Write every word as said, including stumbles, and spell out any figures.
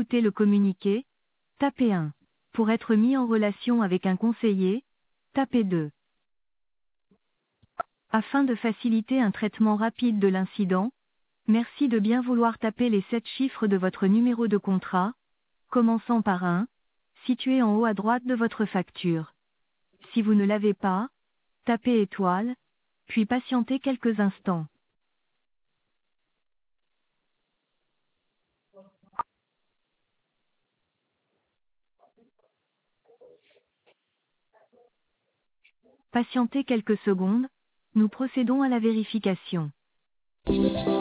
écouter le communiqué, tapez un. Pour être mis en relation avec un conseiller, tapez deux. Afin de faciliter un traitement rapide de l'incident, merci de bien vouloir taper les sept chiffres de votre numéro de contrat, commençant par un, situé en haut à droite de votre facture. Si vous ne l'avez pas, tapez étoile, puis patientez quelques instants. Patientez quelques secondes, nous procédons à la vérification.